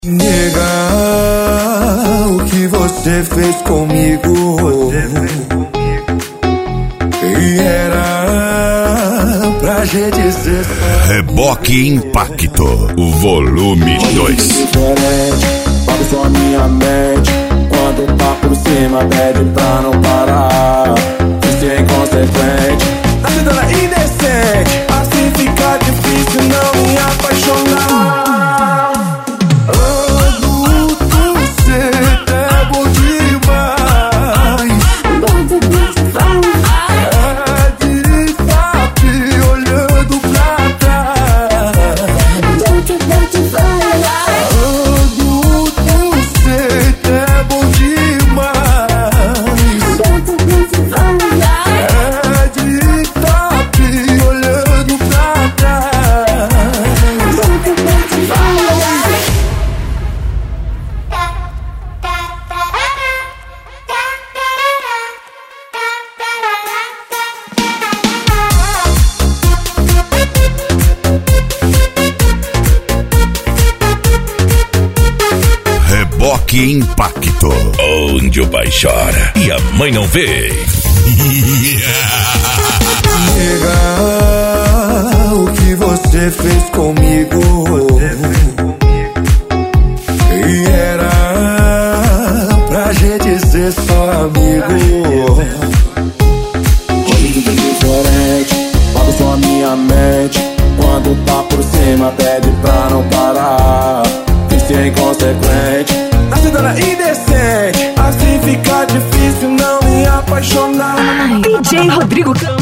Nega, o que você fez comigo? E era pra gente dizer Reboque Impacto, o volume 2. Pago só a minha mente. Quando tá por cima, pede pra não parar. Isso é inconsequente, a vida é indecente. Assim fica difícil não me apaixonar. Reboque Impacto, onde o pai chora e a mãe não vê. Nega, o que você fez comigo? E era pra gente ser só amigo. Hoje tudo é diferente, pago só a minha mente. Quando tá por cima, pede pra não parar. Isso é inconsequente, a vida é indecente. Assim fica difícil não me apaixonar. DJ Rodrigo